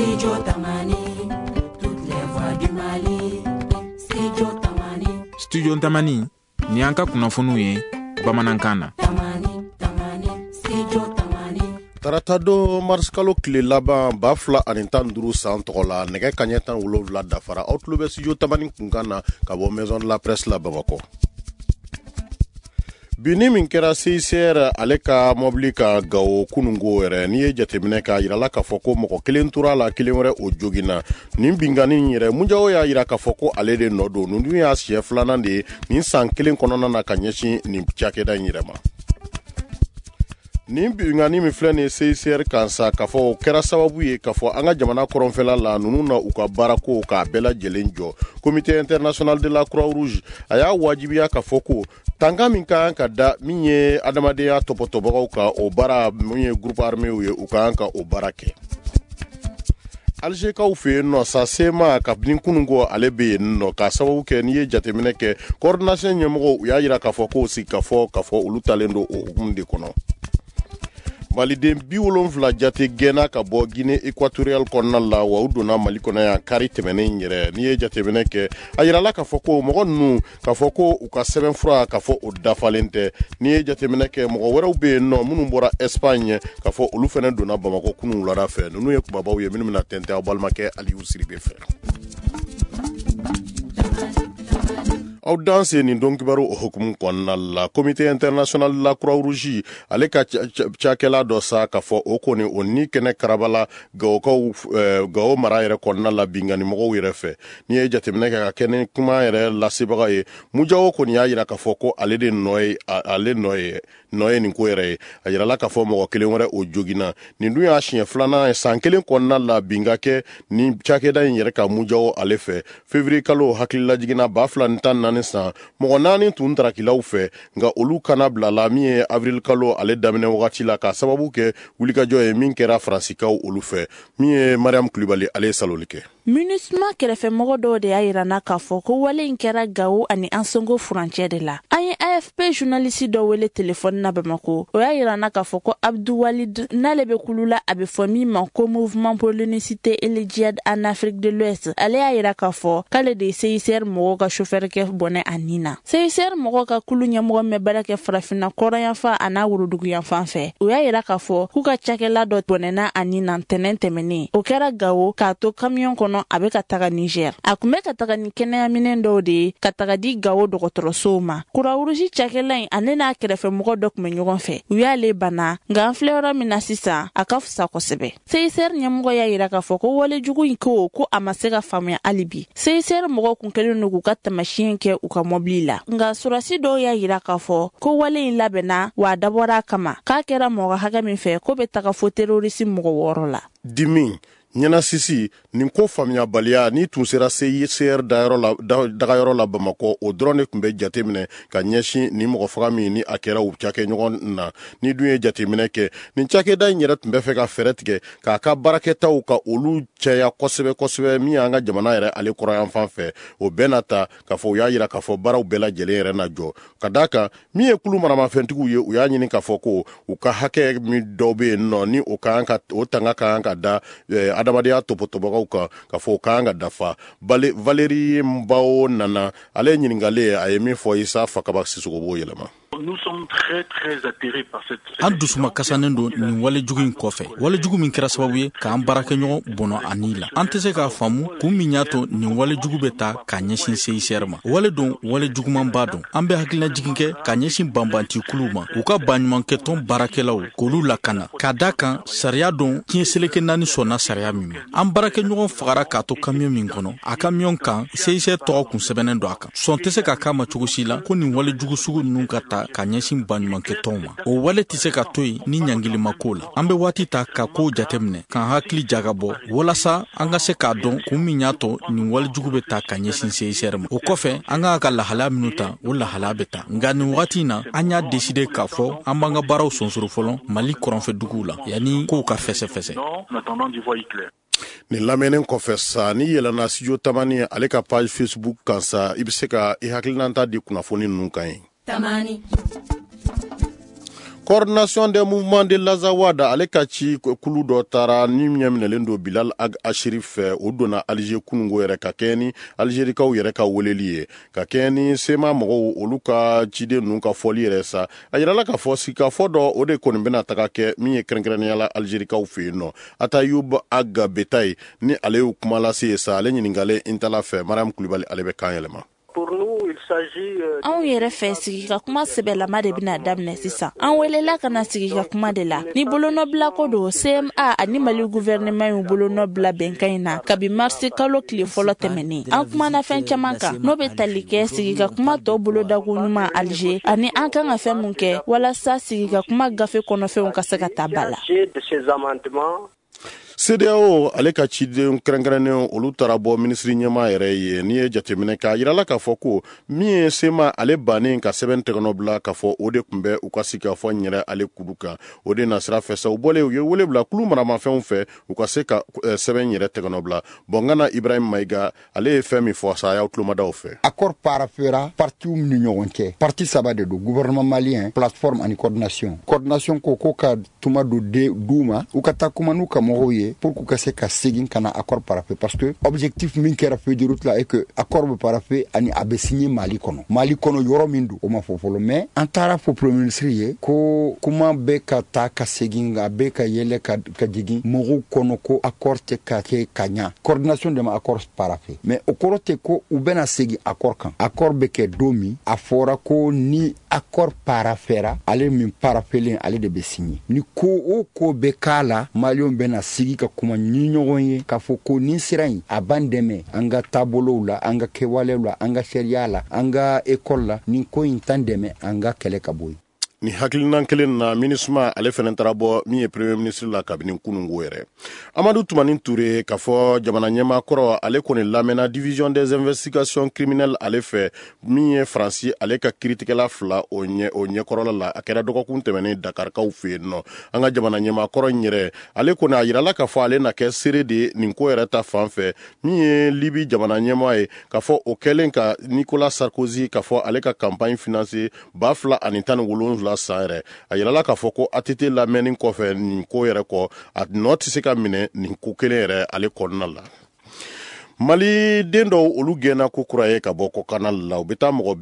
Studio Tamani, toutes les voix du Mali. Studio Tamani. Studio Tamani, ni anka kunafunu ye Bamanankana. Tamani, Studio Tamani. Taratado Marskalo kile laban ba fila ani tan duru san tɔgɔ la nɛgɛ kaɲɛ tan wolonwula dafara aw tulo bɛ Studio Tamani kunkan na ka bɔ Maison de la Presse la Bamako. Bini min kɛra CICR ale ka mobili ka Gao kunungo yɛrɛ n'i ye jateminɛ k'a yirala k'a fɔ ko mɔgɔ kelen tora la kelen wɛrɛ o joginna nin bingani yɛrɛ Munjao y'a yira k'a fɔ ko ale de nɔ don ninnu y'a siɲɛ filanan de ye nin san kelen kɔnɔna na ka ɲɛsin nin cakɛda in yɛrɛ ma. Nin bingani min filɛ nin CICR kan sa k'a fɔ o kɛra sababu ye k'a fɔ an ka jamana kɔrɔnfɛla la ninnu na u ka baarako k'a bɛɛ lajɛlen jɔ. Comité international de la Croix-Rouge a y'a wajibiya k'a fɔ ko tanga min ka kan ka da min ye adamadenya tɔpɔtɔbagaw ka o baara min ye groupe armé ye u ka kan ka o baara kɛ. Algekaw fɛ yen nɔ sa sema ka bin kunungo ale bɛ yen nɔ ka sababu kɛ n'i ye jateminɛ kɛ coordination ɲɛmɔgɔ u y'a yira k'a fɔ ko sigi k'a fɔ olu talen don o hukumu de kɔnɔ. Maliden 70 jate gɛnna ka bɔ Guinée équatoriale kɔnɔna la wa u donna Mali kɔnɔ yan kari tɛmɛnen yɛrɛ n'i ye jateminɛ kɛ a yirala k'a fɔ ko mɔgɔ ninnu k'a fɔ ko u ka sɛbɛnfura k'a fɔ o dafalen tɛ n'i ye jateminɛ kɛ mɔgɔ wɛrɛw bɛ yen nɔ minnu bɔra Espagne k'a fɔ olu fana donna Bamako kunun wulada fɛ ninnu ye kumabaw ye minnu bɛna tɛntɛn aw balimakɛ Aliyu Siribe fɛ. Aw danse nin don kibaru o hukumu kɔnɔna la Comité international de la Croix-Rouge ale ka cakɛla dɔ sa k'a fɔ o kɔni o ni kɛnɛ karabala Gao mara yɛrɛ kɔnɔna la bingani mɔgɔw yɛrɛ fɛ n'i ye jateminɛ kɛ ka kɛnɛ kuma yɛrɛ lasebaga ye Munjao kɔni y'a yira k'a fɔ ko ale de nɔ ye nin ko yɛrɛ ye a yirala k'a fɔ mɔgɔ kelen wɛrɛ o joginna nin dun y'a siɲɛ filanan ye san kelen kɔnɔna la binga kɛ nin cakɛda in yɛrɛ ka Munjao ale fɛ février kalo hakililajiginna 2014 san mɔgɔ 4 tun tarakilaw fɛ nka olu kana bila la min ye avril kalo ale daminɛ wagati la ka sababu kɛ wulikajɔ ye min kɛra Fransikaw olu fɛ min ye Mariam Kulibali ale saloli kɛ. MINUSMA kɛrɛfɛmɔgɔ dɔw de y'a yirana k'a fɔ ko wale in kɛra Gao ani Ansongo furancɛ de la. An ye AFP journaliste dɔ wele telefɔni na Bamako. O y'a yirana k'a fɔ ko Abdou Walid n'ale bɛ kulula a bɛ fɔ min ma ko Mouvement pour l'unicité et le djihad en Afrique de l'Ouest. Ale y'a yira k'a fɔ k'ale de ye CICR mɔgɔw ka chauffeur kɛ bɔnɛ a nin na. CICR mɔgɔw ka kulu ɲɛmɔgɔ mɛ baara kɛ farafinna kɔrɔnyanfan a n'a woroduguyanfan fɛ. O y'a yira k'a fɔ k'u ka cakɛla dɔ bɔnɛna a nin na ntɛnɛn tɛmɛnen. O kɛra Gao k'a to camion kɔnɔ a bɛ ka taga Niger. A kun bɛ ka taga ni kɛnɛyaminɛn dɔw de ye ka taga di Gao dɔgɔtɔrɔsow ma. Croix-Rouge cakɛla in ale n'a kɛrɛfɛmɔgɔ dɔ kun bɛ ɲɔgɔn fɛ. U y'ale bana nka an filɛ yɔrɔ min na sisan a ka fisa kosɛbɛ. CICR ɲɛmɔgɔ y'a yira k'a fɔ ko walejugu in ko a ma se ka faamuya hali bi. CICR mɔgɔw kun kɛlen don k'u ka tamasiyɛn kɛ u ka mɔbili la. Nka surasi dɔw y'a yira k'a fɔ ko wale in labɛnna wa a dabɔra a kama k'a kɛra mɔgɔ hakɛ min fɛ ko bɛ taga fo terroriste mɔgɔ 6 la. Dimi ɲɛnasisi nin ko faamuyabaliya ni tun sera CICR dagayɔrɔ la Bamako o dɔrɔn de tun bɛ jateminɛ ka ɲɛsin ni mɔgɔ faga min ni a kɛra u cakɛ ɲɔgɔn na ni dun ye jateminɛ kɛ nin cakɛda in yɛrɛ tun bɛ fɛ ka fɛrɛ tigɛ k'a ka baarakɛtaw ka olu cɛya kosɛbɛ min y'an ka jamana yɛrɛ ale kɔrɔyanfan fɛ o bɛɛ na ta k'a fɔ u y'a yira k'a fɔ baaraw bɛɛ lajɛlen yɛrɛ na jɔ ka d'a kan min ye kulu maramafɛntigiw ye u y'a ɲini k'a fɔ ko u ka hakɛ min dɔw bɛ yen nɔ ni o tanga ka kan ka da adamadenya tɔpɔtɔbagaw kan k'a fɔ o ka kan ka dafa Valérie Mbao nana ale ɲininkali a ye min fɔ Isa Fakaba Sissogo b'o yɛlɛma. Nous sommes très atterrés par cette an dusuma kasanen don nin walejugu in kɔfɛ walejugu min kɛra sababu ye k'an baarakɛɲɔgɔn bɔnɔ a ni la an tɛ se k'a faamu kun min y'a to nin walejugu bɛ ta k'a ɲɛsin CICR ma wale don walejugumanba don an bɛ hakilinajigin kɛ k'a ɲɛsin banbantikuluw ma u ka baɲumankɛtɔn baarakɛlaw k'olu lakana k'a da kan sariya don tiɲɛ seleke 4 sɔnna sariya min ma an baarakɛɲɔgɔn fagara k'a to camion min kɔnɔ a camion kan CICR tɔgɔ kun sɛbɛnnen don a kan sɔn tɛ se ka k'a ma cogo si la ko nin walejugu sugu ninnu ka ta ka ɲɛsin baɲumankɛtɔnw ma o wale tɛ se ka to yen ni ɲangilima ko la an bɛ waati ta ka kow jateminɛ k'an hakili jagabɔ walasa an ka se k'a dɔn kun min y'a to nin walejugu bɛ ta ka ɲɛsin CICR ma o kɔfɛ an ka lahalaya minnu ta o lahalaya bɛ ta nka nin wagati in na an y'a décider k'a fɔ an b'an ka baaraw sonsoro fɔlɔ Mali kɔrɔnfɛduguw la yanni kow ka fɛsɛfɛsɛ. Nin lamɛnnen kɔfɛ sa ni yɛlɛnna Studio Tamani ale ka page Facebook kan sa i bɛ se ka i hakilinanta di kunnafoni ninnu kan ye. Tamani. Coordination des mouvements de l'Azawad ale ka ci kulu dɔ tara ni ɲɛminɛlen do Bilal Ag Ashiri fɛ o donna Alger kunungo yɛrɛ ka kɛ ni Algerikaw yɛrɛ ka weleli ye ka kɛ ni sema mɔgɔw olu ka ciden ninnu ka fɔli yɛrɛ sa a yirala ka fɔ sikafɔ dɔ o de kɔni bɛna taga kɛ min ye kɛrɛnkɛrɛnniyala Algerikaw fɛ yen nɔ Atayub Ag Betaye ni ale y'u kuma lase ye sa ale ɲiningalen Intala fɛ Mariam Kulibali ale bɛ kan yɛlɛma. Anw yɛrɛ fɛ sigi ka kuma sɛbɛlama de bɛna daminɛ sisan. An welela ka na sigi ka kuma de la. Ni bolonɔbila ko do CMA ani Mali gouvernement y'u bolonɔbila bɛnkan in na kabi marsi kalo tile fɔlɔ tɛmɛnen. An kumana fɛn caman kan n'o bɛ tali kɛ sigi ka kuma tɔ bolodago ɲuman Alger ani an kan ka fɛn mun kɛ walasa sigi ka kuma gafe kɔnɔfɛnw ka se ka taa ba la. CEDEAO ale ka ciden kɛrɛnkɛrɛnnen olu taara bɔ minisiri ɲɛma yɛrɛ ye n'i ye jateminɛ k'a yirala k'a fɔ ko min ye sema ale bannen ka sɛbɛn tɛgɛnɔ bila k'a fɔ o de tun bɛ u ka sigi ka fɔ ɲɛrɛ ale kudu kan o de na sira fɛ sa u bɔlen u ye wele bila kulu maramafɛnw fɛ u ka se ka sɛbɛn yɛrɛ tɛgɛnɔ bila Bongana Ibrahim Maïga ale ye fɛn min fɔ sa a y'aw tulomadaw fɛ. Accord parafera partiw ni ɲɔgɔn cɛ parti saba de do gouvernement malien plateforme ani coordination ko ka tuma do d'u ma u ka taa kuma n'u ka mɔgɔw ye pour que se ka segin kana accord parafé parce que objectif min kɛra feuille de route là est que accord be parafé ani a be signé Mali kono yɔrɔ min do o ma fɔ fɔlɔ mais an taara fɔ premier ministre ye ko kuma bɛ ka taa ka segin a bɛ ka yɛlɛ ka jigin mɔgɔw kɔnɔ ko accord tɛ ka kɛ ka ɲa coordination de ma accord parafé mais o kɔrɔ tɛ ko u bɛna segin accord kan accord bɛ kɛ don min a fɔra ko ni accord paraféra ale min parafélen ale de bɛ signé ni ko o ko bɛ k'a la maliyɛnw bɛna sigi ka kuma ni ɲɔgɔn ye k'a fɔ ko nin sira in a b'an dɛmɛ an ka taabolow la an ka kɛwalew la an ka sariya la an ka école la nin ko in t'an dɛmɛ an ka kɛlɛ ka bɔ yen. Ni hakilinan kelen na MINUSMA ale fɛnɛ taara bɔ min ye premier ministre la kabini kunungo yɛrɛ Amadou Toumani Touré k'a fɔ jamana ɲɛmaakɔrɔ ale kɔni lamɛnna division des investigations criminelles ale fɛ min ye Faransi ale ka kiiritigɛla fila o ɲɛkɔrɔla la a kɛra dɔgɔkun tɛmɛnen Dakarkaw fɛ yen nɔ an ka jamana ɲɛmaakɔrɔ in yɛrɛ ale kɔni a yirala k'a fɔ ale na kɛ seere de nin ko yɛrɛ ta fan fɛ min ye Libi jamana ɲɛmaa ye k'a fɔ o kɛlen ka Nicolas Sarkozy k'a fɔ ale ka campagne financé 2017 san yɛrɛ a yirala k'a fɔ ko ATT lamɛnni kɔfɛ nin ko yɛrɛ kɔ a nɔ tɛ se ka minɛ nin ko kelen yɛrɛ ale kɔnɔna la. Mali den dɔw olu gɛnna ko kura ye ka bɔ kɔkanna la u bɛ taa mɔgɔ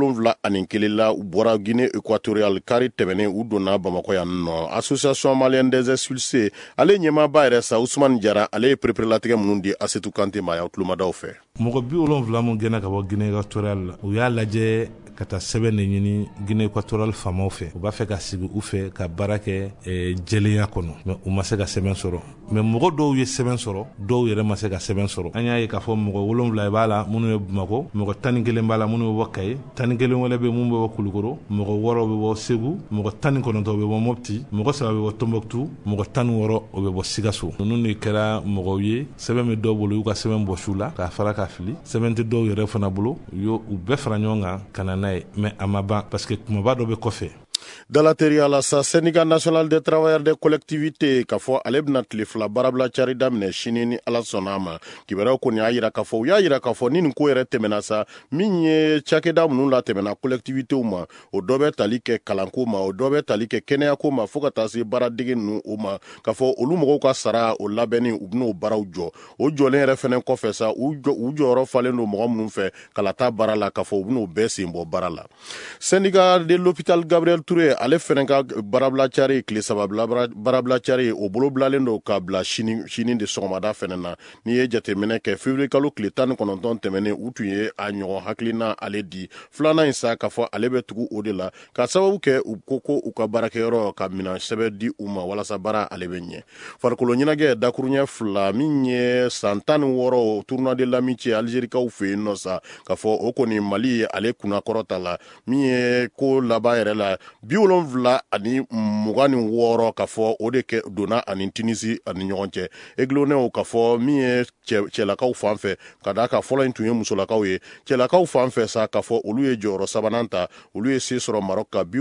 71 la u bɔra Guinée équatoriale kari tɛmɛnen u donna Bamakɔ yan nɔ association malienne des expulsés ale ɲɛmaaba yɛrɛ sa Ousmane Diarra ale ye perepere-latigɛ minnu di Asetu Kante ma y'aw tulomadaw fɛ. Mɔgɔ 70 mun gɛnna ka bɔ Guinée équatoriale la u y'a lajɛ ka taa sɛbɛn de ɲini Guinée équatoriale faamaw fɛ u b'a fɛ ka sigi u fɛ ka baara kɛ jɛlenya kɔnɔ mais u ma se ka sɛbɛn sɔrɔ mais mɔgɔ dɔw ye sɛbɛn sɔrɔ dɔw yɛrɛ ma se ka sɛbɛn sɔrɔ an y'a ye k'a fɔ mɔgɔ 7 b'a la minnu ye Bamako mɔgɔ 11 b'a la minnu bɛ bɔ Kayi 11 wɛrɛ bɛ minnu bɛ bɔ Kulukoro mɔgɔ 6 bɛ bɔ Segu mɔgɔ 19 bɛ bɔ Mopti mɔgɔ 3 bɛ bɔ Tombouctou mɔgɔ 16 o bɛ bɔ Sikasso ninnu de kɛra mɔgɔw ye sɛbɛn bɛ dɔw bolo y'u ka sɛbɛn bɔ su la k'a fara k'a fili sɛbɛn tɛ dɔw yɛrɛ fana bolo u bɛɛ fara ɲɔgɔn kan ka na n'a ye mais a ma ban parce que kumaba dɔ bɛ kɔfɛ. Dans la théorie, la syndicat national des travailleurs des collectivités k'a fɔ ale bɛna tile fila baarabila cari daminɛ sini ni ala sɔnna a ma kibaruyaw kɔni y'a yira k'a fɔ u y'a yira k'a fɔ ni nin ko yɛrɛ tɛmɛna sa min ye cakɛda minnu la tɛmɛna collectivitéw ma o dɔ bɛ tali kɛ kalanko ma o dɔ bɛ tali kɛ kɛnɛyako ma fo ka taa se baaradege ninnu o ma k'a fɔ olu mɔgɔw ka sara o labɛnni u bɛn'o baaraw jɔ o jɔlen yɛrɛ fɛnɛ kɔfɛ sa u jɔyɔrɔ falen don mɔgɔ minnu fɛ kala taa baara la k'a fɔ u bɛn'o bɛɛ sen bɔ baara la. Syndicat de l'hôpital Gabriel Touré ale fɛnɛ ka baarabila cari tile saba baarabila cari o bolo bilalen don ka bila sini de sɔgɔmada fɛnɛ na n'i ye jateminɛ kɛ février kalo tile 19 tɛmɛnen u tun ye a ɲɔgɔn hakilina ale di filanan in sa k'a fɔ ale bɛ tugu o de la ka sababu kɛ u ko u ka baarakɛyɔrɔ ka minɛn sɛbɛn di u ma walasa baara ale bɛ ɲɛ farikolo ɲɛnajɛ dakuruɲɛ 2 min ye san 16 tournoi de l'amitié Algérikaw fɛ yen nɔ sa k'a fɔ o kɔni Mali ye ale kunna kɔrɔta la min ye ko laban yɛrɛ la 70 ani 26 k'a fɔ o de kɛ donna ani Tunisie ani ɲɔgɔn cɛ Aiglonnais k'a fɔ min ye cɛlakaw fan fɛ ka d'a kan fɔlɔ in tun ye musolakaw ye cɛlakaw fan fɛ sa k'a fɔ olu ye jɔyɔrɔ sabanan ta olu ye se sɔrɔ Maroc ka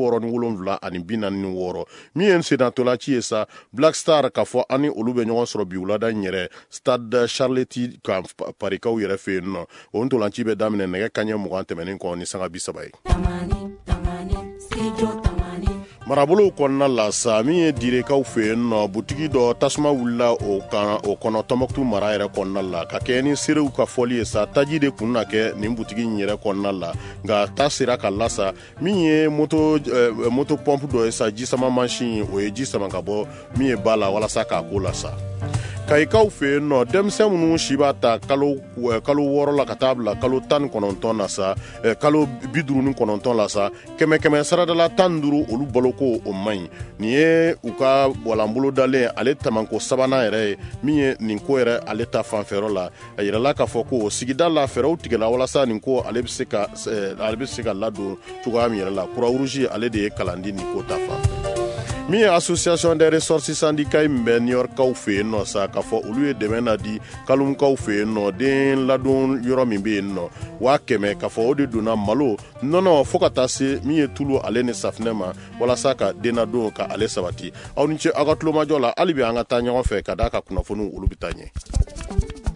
67 ani 46 min ye senatolaci ye sa Black Star k'a fɔ ani olu bɛ ɲɔgɔn sɔrɔ bi wulada in yɛrɛ Stade Charletti ka parikaw yɛrɛ fɛ yen nɔ o ntolanci bɛ daminɛ nɛgɛ kaɲɛ 20 tɛmɛnen kɔ ni sanga 30 ye. marabolo kɔnɔna la sa min ye direkaw fɛ yen nɔ butigi dɔ tasuma wulila o kɔnɔ Tɔnbɔkutu mara yɛrɛ kɔnɔna la ka kɛ ni seerew ka fɔli ye sa taji de kun na kɛ nin butigi in yɛrɛ kɔnɔna la nka ta sera ka lasa min ye moto pompe dɔ ye sa jisama mansin o ye ji sama ka bɔ min ye ba la walasa k'a ko la sa kayikaw fɛ yen nɔ denmisɛn minnu si b'a ta kalo 6 la ka taa bila kalo 19 na sa kalo 59 la sa kɛmɛ saradala 15 olu baloko o man ɲi nin ye u ka walanbolo dalen ale tamanko sabanan yɛrɛ ye min ye nin ko yɛrɛ ale ta fanfɛyɔrɔ la a yirala k'a fɔ ko sigida la fɛɛrɛw tigɛla walasa nin ko ale bɛ se ka ladon cogoya min yɛrɛ la Croix-Rouge ale de ye kalandi nin ko ta fanfɛ min ye association des ressortissants syndicats min bɛ New Yorkaw fɛ yen nɔ sa k'a fɔ olu ye dɛmɛ na di kalumukaw fɛ yen nɔ den ladon yɔrɔ min bɛ yen nɔ 100 k'a fɔ o de donna malo nɔnɔ fo ka taa se min ye tulu ale ni safinɛ ma walasa ka den ladon ka ale sabati aw ni ce aw ka tulomajɔ la hali bi an ka taa ɲɔgɔn fɛ ka d'a ka kunnafoniw olu bɛ taa ɲɛ